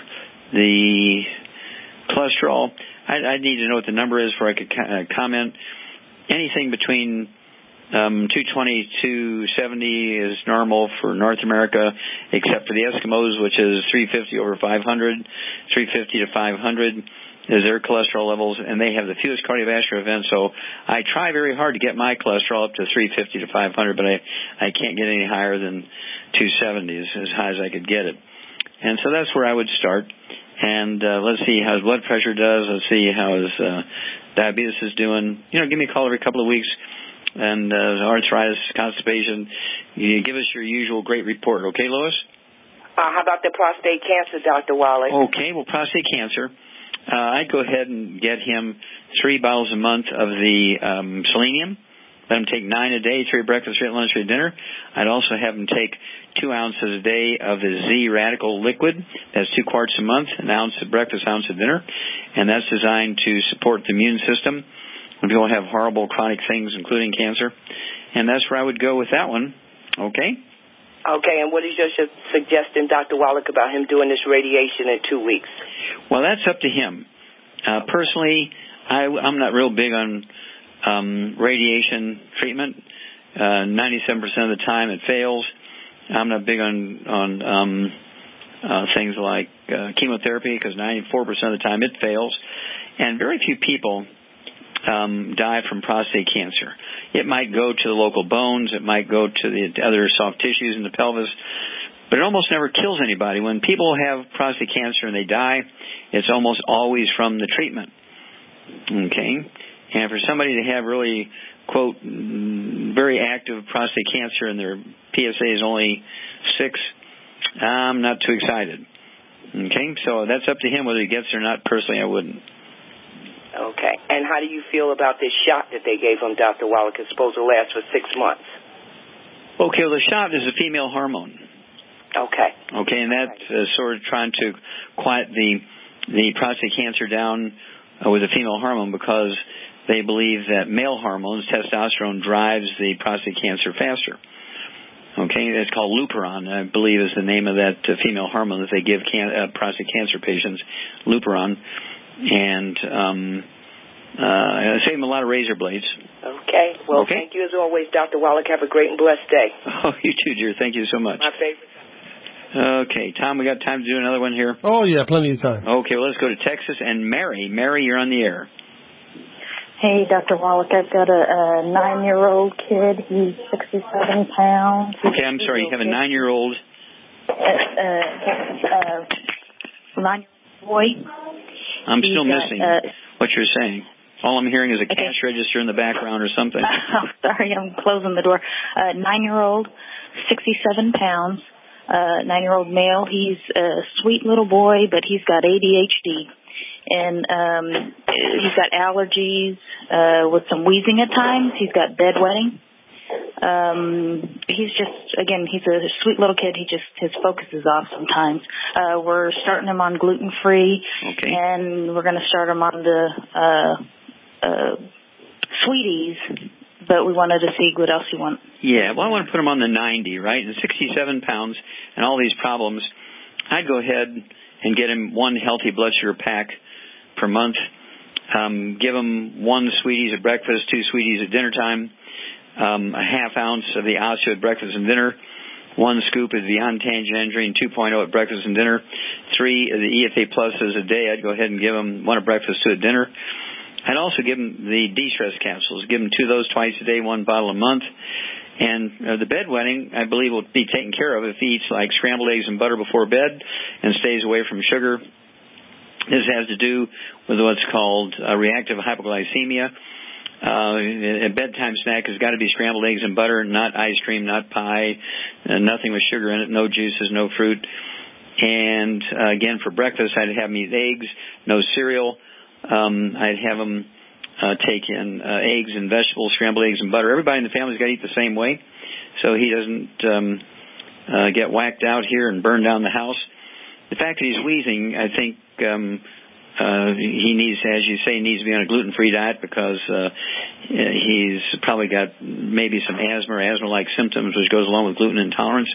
the cholesterol, I, I need to know what the number is before I could uh, comment. Anything between um, two twenty to two seventy is normal for North America, except for the Eskimos, which is three fifty over five hundred, three fifty to five hundred is their cholesterol levels, and they have the fewest cardiovascular events. So I try very hard to get my cholesterol up to three fifty to five hundred, but I, I can't get any higher than two seventy, as, as high as I could get it. And so that's where I would start. And uh, let's see how his blood pressure does. Let's see how his uh, diabetes is doing. You know, give me a call every couple of weeks. And uh, arthritis, constipation. You give us your usual great report. Okay, Lois? Uh, how about the prostate cancer, Doctor Wallach? Okay, well, prostate cancer. Uh, I'd go ahead and get him three bottles a month of the um, selenium. Let him take nine a day, three at breakfast, three at lunch, three at dinner. I'd also have him take two ounces a day of the Z-Radical liquid. That's two quarts a month, an ounce at breakfast, ounce at dinner. And that's designed to support the immune system when people have horrible chronic things, including cancer. And that's where I would go with that one. Okay? Okay, and what is your suggestion, Doctor Wallach, about him doing this radiation in two weeks? Well, that's up to him. Uh, personally, I, I'm not real big on um, radiation treatment. Uh, ninety-seven percent of the time it fails. I'm not big on, on um, uh, things like uh, chemotherapy because ninety-four percent of the time it fails. And very few people um, die from prostate cancer. It might go to the local bones. It might go to the other soft tissues in the pelvis. But it almost never kills anybody. When people have prostate cancer and they die, it's almost always from the treatment. Okay? And for somebody to have really, quote, very active prostate cancer and their P S A is only six, I'm not too excited. Okay? So that's up to him whether he gets it or not. Personally, I wouldn't. Okay. And how do you feel about this shot that they gave him, Doctor Wallach? It's supposed to last for six months. Okay, well, the shot is a female hormone. Okay. Okay, and that's uh, sort of trying to quiet the the prostate cancer down uh, with a female hormone because they believe that male hormones, testosterone, drives the prostate cancer faster. Okay, it's called Luperon, I believe is the name of that uh, female hormone that they give can- uh, prostate cancer patients, Luperon. And um, uh, I save them a lot of razor blades. Okay. Well, okay. Thank you as always, Doctor Wallach. Have a great and blessed day. Oh, you too, dear. Thank you so much. My favorite. Okay, Tom, we got time to do another one here? Oh, yeah, plenty of time. Okay, well, let's go to Texas and Mary. Mary, you're on the air. Hey, Doctor Wallach, I've got a, a nine-year-old kid. He's sixty-seven pounds. He's okay, I'm sorry. You have a nine-year-old? Uh, uh, uh, nine-year-old boy. I'm He's still got, missing uh, what you're saying. All I'm hearing is a Okay. cash register in the background or something. Oh, sorry, I'm closing the door. Uh, nine-year-old, sixty-seven pounds, uh, nine-year-old male. He's a sweet little boy, but he's got A D H D. And um, he's got allergies uh, with some wheezing at times. He's got bedwetting. Um, he's just, again, he's a sweet little kid. He just, his focus is off sometimes. Uh, we're starting him on gluten-free. Okay. And we're going to start him on the uh, uh, Sweeties, but we wanted to see what else you want. Yeah, well, I want to put him on the ninety, right? And sixty-seven pounds and all these problems. I'd go ahead and get him one healthy blood sugar pack per month. Um, give him one Sweeties at breakfast, two Sweeties at dinner time, um, a half ounce of the Osteo at breakfast and dinner, one scoop of the Beyond Tangerine two point oh at breakfast and dinner, three of the E F A Pluses a day. I'd go ahead and give him one at breakfast, two at dinner. I'd also give him the de-stress capsules. Give him two of those twice a day, one bottle a month. And uh, the bedwetting, I believe, will be taken care of if he eats like scrambled eggs and butter before bed and stays away from sugar. This has to do with what's called uh, reactive hypoglycemia. Uh, a bedtime snack has got to be scrambled eggs and butter, not ice cream, not pie, uh, nothing with sugar in it, no juices, no fruit. And uh, again, for breakfast, I'd have him eat eggs, no cereal. Um, I'd have him uh, take in uh, eggs and vegetables, scrambled eggs and butter. Everybody in the family's got to eat the same way, so he doesn't um, uh, get whacked out here and burn down the house. The fact that he's wheezing, I think um, uh, he needs, as you say, needs to be on a gluten-free diet because uh, he's probably got maybe some asthma or asthma-like symptoms, which goes along with gluten intolerance.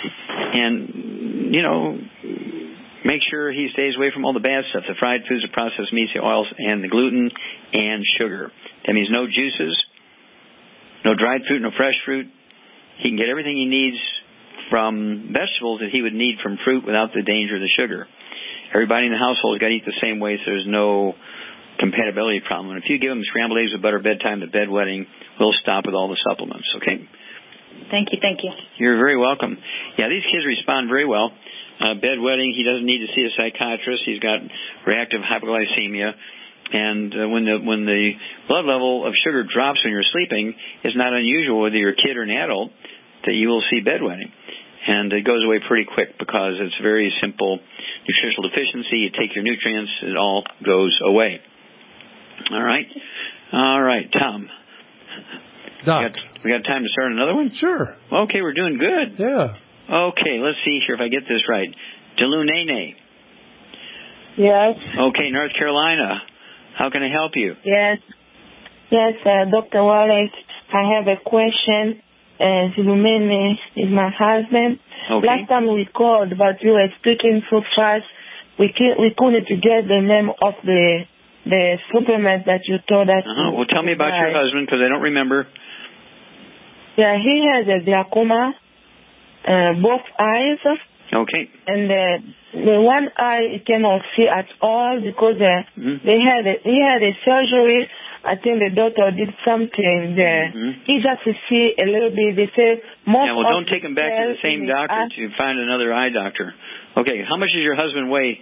And, you know, make sure he stays away from all the bad stuff, the fried foods, the processed meats, the oils, and the gluten and sugar. That means no juices, no dried fruit, no fresh fruit. He can get everything he needs from vegetables that he would need from fruit without the danger of the sugar. Everybody in the household has got to eat the same way, so there's no compatibility problem. And if you give him scrambled eggs with butter bedtime, the bedwetting will stop with all the supplements, okay? Thank you, thank you. You're very welcome. Yeah, these kids respond very well. Uh, bedwetting, he doesn't need to see a psychiatrist. He's got reactive hypoglycemia. And uh, when the when the blood level of sugar drops when you're sleeping, it's not unusual, whether you're a kid or an adult, that you will see bedwetting. And it goes away pretty quick because it's very simple nutritional deficiency. You take your nutrients, it all goes away. All right. All right, Tom. Doc. We got, we got time to start another one? Sure. Okay, we're doing good. Yeah. Okay, let's see here if I get this right. Delunene. Yes. Okay, North Carolina. How can I help you? Yes. Yes, uh, Doctor Wallace, I have a question. Uh, Zulumene is my husband. Okay. Last time we called, but you were speaking so fast, we can't, we couldn't get the name of the the supplement that you told us. Uh-huh. Well, tell me about your husband because I don't remember. Yeah, he has a glaucoma, uh, both eyes. Okay. And uh, the one eye he cannot see at all because uh, mm-hmm. they had a, he had a surgery. I think the doctor did something there. Mm-hmm. He just see a little bit. They say most. Yeah, well, don't take him back to the same doctor eye. To find another eye doctor. Okay, how much does your husband weigh?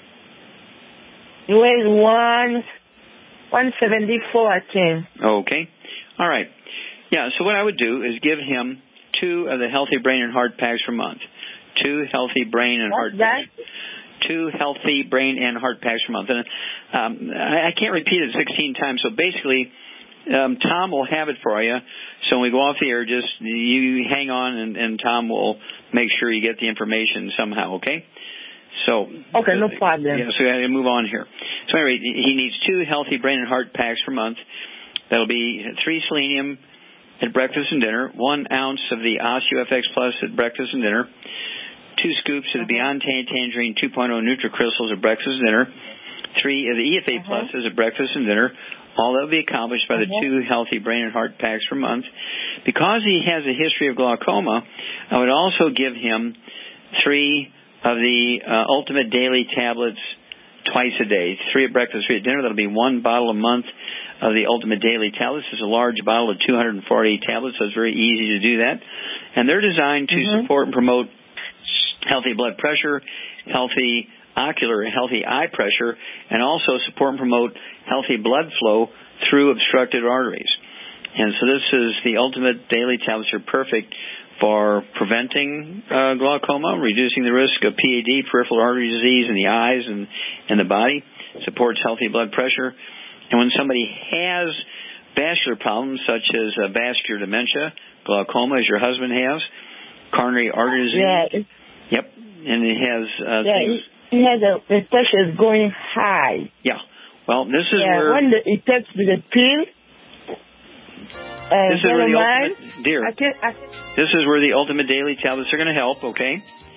He weighs one, one seventy four, I think. Okay, all right. Yeah, so what I would do is give him two of the Healthy Brain and Heart packs per month. Two Healthy Brain and What's Heart that? packs. Two Healthy Brain and Heart packs per month. And um, I, I can't repeat it sixteen times. So basically, um, Tom will have it for you. So when we go off the air, just you hang on, and, and Tom will make sure you get the information somehow. Okay. So okay, no problem. Yeah. So I gotta move on here. So anyway, he needs two Healthy Brain and Heart packs per month. That'll be three selenium at breakfast and dinner, one ounce of the Osteo F X Plus at breakfast and dinner, two scoops of the Beyond Tangerine two point oh NutriCrystals at breakfast and dinner, three of the E F A uh-huh. Pluses at breakfast and dinner. All that will be accomplished by the uh-huh. two Healthy Brain and Heart packs per month. Because he has a history of glaucoma, I would also give him three of the uh, Ultimate Daily tablets twice a day, three at breakfast, three at dinner. That'll be one bottle a month of the Ultimate Daily tablets. This is a large bottle of two hundred forty tablets, so it's very easy to do that. And they're designed to mm-hmm. support and promote healthy blood pressure, healthy ocular and healthy eye pressure, and also support and promote healthy blood flow through obstructed arteries. And so this is the ultimate daily tablets are perfect for preventing uh, glaucoma, reducing the risk of P A D, peripheral artery disease in the eyes and, and the body, supports healthy blood pressure. And when somebody has vascular problems such as uh, vascular dementia, glaucoma, as your husband has, coronary artery disease. Yeah. Yep. And it has uh, yeah, things. He has a, the pressure is going high. Yeah. Well, this is yeah, where... when the, it takes the pill, uh, this is where the mind, ultimate... Dear, I can, I, this is where the ultimate daily tablets are going to help, okay?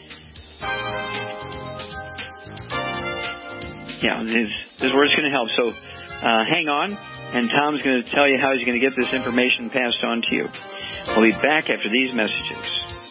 Yeah, this, this is where it's going to help. So uh, hang on, and Tom's going to tell you how he's going to get this information passed on to you. We'll be back after these messages.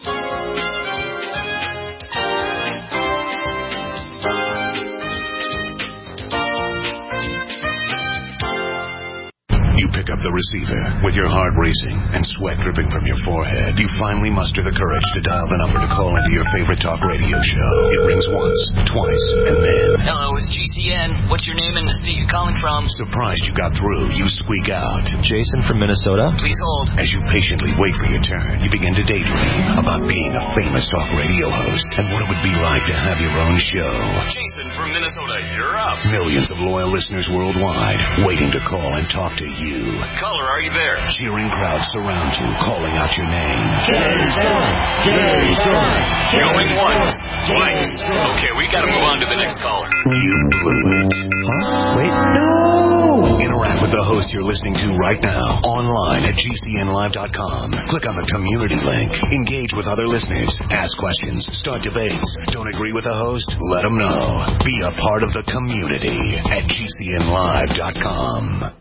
You pick up the receiver with your heart racing and sweat dripping from your forehead. You finally muster the courage to dial the number to call into your favorite talk radio show. It rings once, twice, and then... Hello, it's G C N. What's your name and the state you're calling from? Surprised you got through, you squeak out. Jason from Minnesota. Please hold. As you patiently wait for your turn, you begin to daydream about being a famous talk radio host and what it would be like to have your own show. Jason from Minnesota, you're up. Millions of loyal listeners worldwide waiting to call and talk to you. You. Caller, are you there? Cheering crowds surround you, calling out your name. Jason! Jason! Going once, twice. Okay, we gotta move on to the next caller. You blew it. Huh? Wait, no! Interact with the host you're listening to right now, online at G C N live dot com. Click on the community link. Engage with other listeners. Ask questions. Start debates. Don't agree with the host? Let them know. Be a part of the community at G C N live dot com.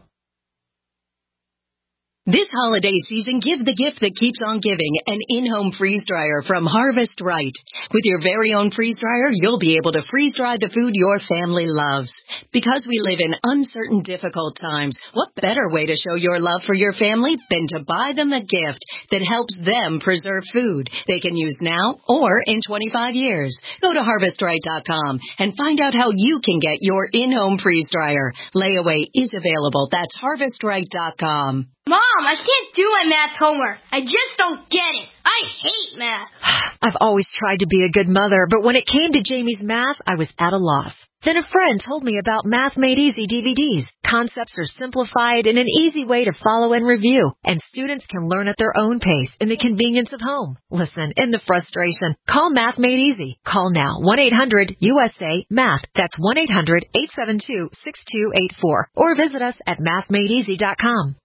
This holiday season, give the gift that keeps on giving, an in-home freeze dryer from Harvest Right. With your very own freeze dryer, you'll be able to freeze dry the food your family loves. Because we live in uncertain, difficult times, what better way to show your love for your family than to buy them a gift that helps them preserve food they can use now or in twenty-five years. Go to harvest right dot com and find out how you can get your in-home freeze dryer. Layaway is available. That's harvest right dot com. Mom, I can't do my math homework. I just don't get it. I hate math. I've always tried to be a good mother, but when it came to Jamie's math, I was at a loss. Then a friend told me about Math Made Easy D V Ds. Concepts are simplified in an easy way to follow and review, and students can learn at their own pace in the convenience of home. Listen, in the frustration, call Math Made Easy. Call now, one eight hundred U S A MATH. That's one eight hundred eight seven two six two eight four. Or visit us at math made easy dot com.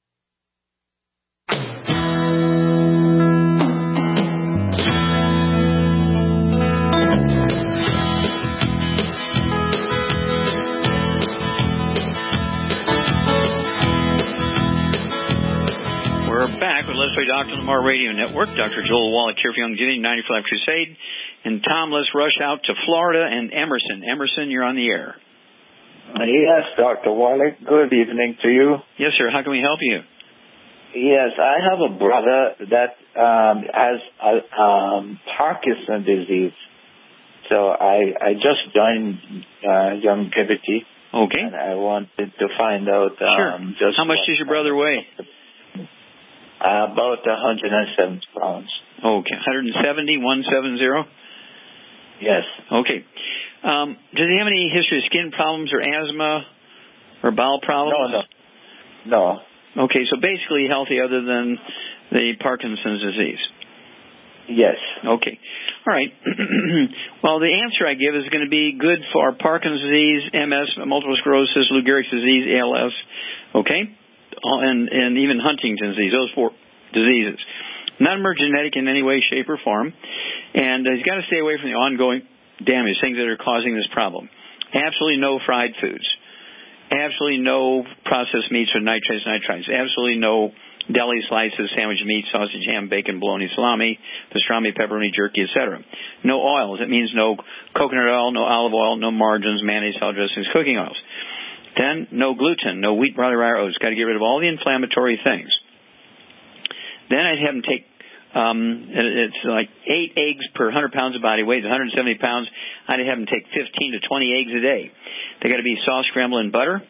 We're back with Let's Play Doctor Lamar Radio Network. Doctor Joel Wallach here for Youngevity, ninety-four Life Crusade. And Tom, let's rush out to Florida and Emerson. Emerson, you're on the air. Yes, Doctor Wallach. Good evening to you. Yes, sir. How can we help you? Yes, I have a brother that um, has uh, um, Parkinson's disease. So I, I just joined uh, Youngevity. Okay. And I wanted to find out. Um, sure. just How much does your brother weigh? Uh, about one hundred seventy pounds. Okay. one seventy, one seventy? Yes. Okay. Um, does he have any history of skin problems or asthma or bowel problems? No, no. No. Okay, so basically healthy other than the Parkinson's disease. Yes. Okay. All right. Well, the answer I give is going to be good for Parkinson's disease, M S, multiple sclerosis, Lou Gehrig's disease, A L S. Okay? And, and even Huntington's disease, those four diseases. None of them are genetic in any way, shape, or form. And uh, he's got to stay away from the ongoing damage, things that are causing this problem. Absolutely no fried foods. Absolutely no processed meats or nitrates, nitrites. Absolutely no deli slices, sandwich meat, sausage, ham, bacon, bologna, salami, pastrami, pepperoni, jerky, et cetera. No oils. It means no coconut oil, no olive oil, no margarines, mayonnaise, salad dressings, cooking oils. Then, no gluten, no wheat, barley, rye, oats. Got to get rid of all the inflammatory things. Then I'd have them take, um, it's like eight eggs per one hundred pounds of body weight, one hundred seventy pounds. I'd have them take fifteen to twenty eggs a day. They got to be soft scrambled in butter,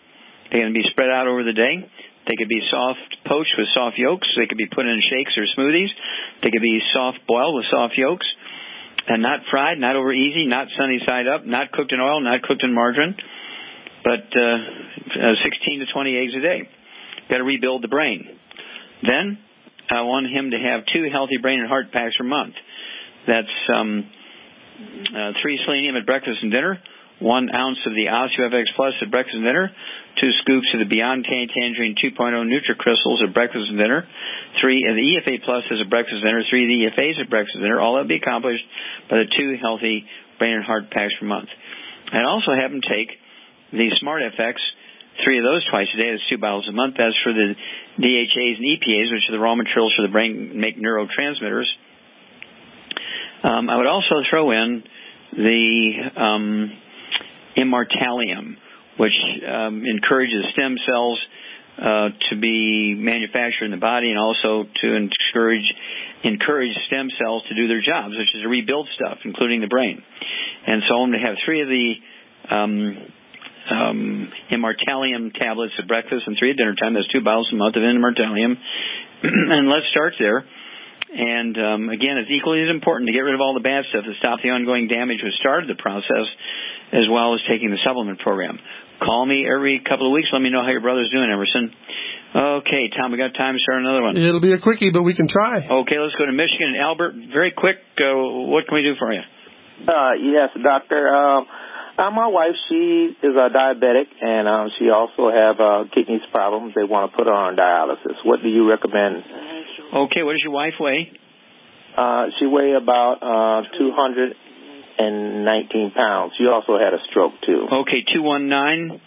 They can be spread out over the day. They could be soft poached with soft yolks. They could be put in shakes or smoothies. They could be soft boiled with soft yolks. And not fried, not over easy, not sunny side up, not cooked in oil, not cooked in margarine, but uh, sixteen to twenty eggs a day. Got to rebuild the brain. Then I want him to have two healthy brain and heart packs per month. That's um, uh, three selenium at breakfast and dinner, one ounce of the OsteoFX Plus at breakfast and dinner, two scoops of the Beyond Tangerine two point oh NutriCrystals at breakfast and dinner, three of the E F A Plus as a breakfast and dinner, three of the E F As at breakfast and dinner. All that will be accomplished by the two healthy brain and heart packs per month. And also have him take the Smart F X, three of those twice a day. That's two bottles a month. That's for the D H As and E P As, which are the raw materials for the brain, make neurotransmitters. Um, I would also throw in the um, Immortalium, which um, encourages stem cells uh, to be manufactured in the body, and also to encourage encourage stem cells to do their jobs, which is to rebuild stuff, including the brain. And so I'm going to have three of the um, um, Immortalium tablets at breakfast and three at dinner time. That's two bottles a month of Immortalium. And let's start there. And, um, again, it's equally as important to get rid of all the bad stuff to stop the ongoing damage which started the process, as well as taking the supplement program. Call me every couple of weeks. Let me know how your brother's doing, Emerson. Okay, Tom, we got time to start another one. It'll be a quickie, but we can try. Okay, let's go to Michigan. Albert, very quick, uh, what can we do for you? Uh, yes, doctor. Um, uh, my wife, she is a diabetic, and um, she also have uh, kidneys problems. They want to put her on dialysis. What do you recommend? Okay, what does your wife weigh? Uh, she weigh about uh, two hundred nineteen pounds. She also had a stroke, too. Okay, two one nine?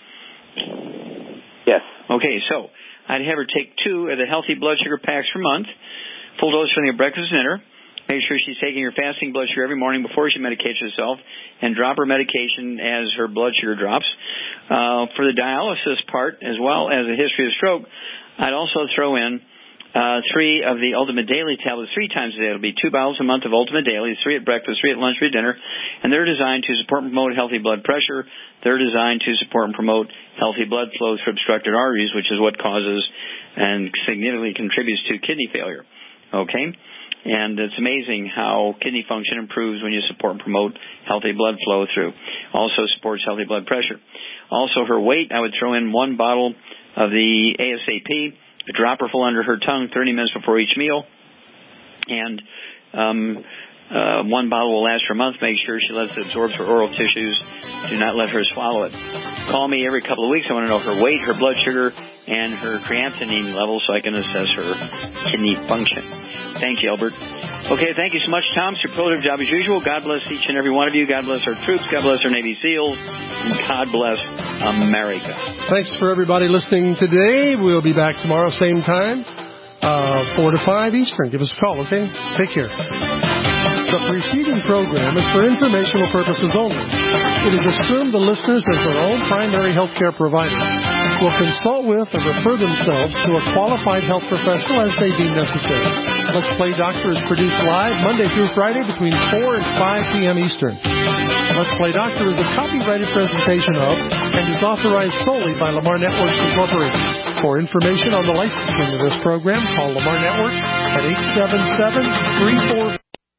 Yes. Okay, so I'd have her take two of the healthy blood sugar packs per month, full dose for the breakfast and dinner. Make sure she's taking her fasting blood sugar every morning before she medicates herself, and drop her medication as her blood sugar drops. Uh, for the dialysis part, as well as a history of stroke, I'd also throw in Uh, three of the Ultimate Daily tablets three times a day. It'll be two bottles a month of Ultimate Daily, three at breakfast, three at lunch, three at dinner. And they're designed to support and promote healthy blood pressure. They're designed to support and promote healthy blood flow through obstructed arteries, which is what causes and significantly contributes to kidney failure. Okay? And it's amazing how kidney function improves when you support and promote healthy blood flow through. Also supports healthy blood pressure. Also, her weight, I would throw in one bottle of the A S A P, a dropper full under her tongue thirty minutes before each meal. And um, uh, one bottle will last for a month. Make sure she lets it absorb her oral tissues. Do not let her swallow it. Call me every couple of weeks. I want to know her weight, her blood sugar, and her creatinine level so I can assess her kidney function. Thank you, Albert. Okay, thank you so much, Tom. It's your productive job as usual. God bless each and every one of you. God bless our troops. God bless our Navy SEALs. And God bless America. Thanks for everybody listening today. We'll be back tomorrow, same time, uh, four to five Eastern. Give us a call, okay? Take care. The preceding program is for informational purposes only. It is assumed the listeners, as their own primary health care provider, will consult with or refer themselves to a qualified health professional as they deem necessary. Let's Play Doctor is produced live Monday through Friday between four and five p.m. Eastern. Let's Play Doctor is a copyrighted presentation of and is authorized solely by Lamar Networks Incorporated. For information on the licensing of this program, call Lamar Networks at eight seven seven, three four four.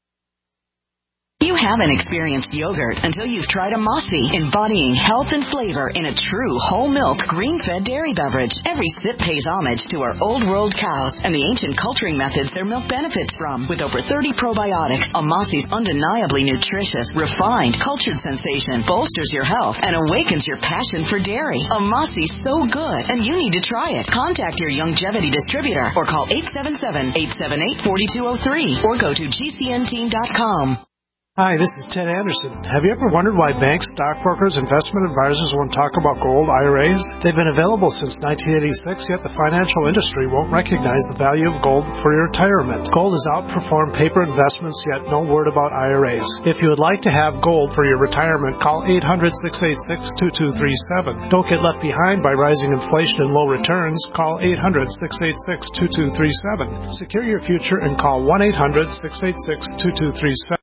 You haven't experienced yogurt until you've tried a Mossy, embodying health and flavor in a true whole milk, green-fed dairy beverage. Every sip pays homage to our old world cows and the ancient culturing methods their milk benefits from. With over thirty probiotics, a Mossy's undeniably nutritious, refined, cultured sensation bolsters your health and awakens your passion for dairy. A Mossy's so good, and you need to try it. Contact your Youngevity distributor or call eight seven seven, eight seven eight, four two zero three or go to G C N team dot com. Hi, this is Ted Anderson. Have you ever wondered why banks, stockbrokers, investment advisors won't talk about gold I R As? They've been available since nineteen eighty-six, yet the financial industry won't recognize the value of gold for your retirement. Gold has outperformed paper investments, yet no word about I R As. If you would like to have gold for your retirement, call eight hundred, six eight six, two two three seven. Don't get left behind by rising inflation and low returns. Call eight hundred, six eight six, two two three seven. Secure your future and call one eight hundred, six eight six, two two three seven.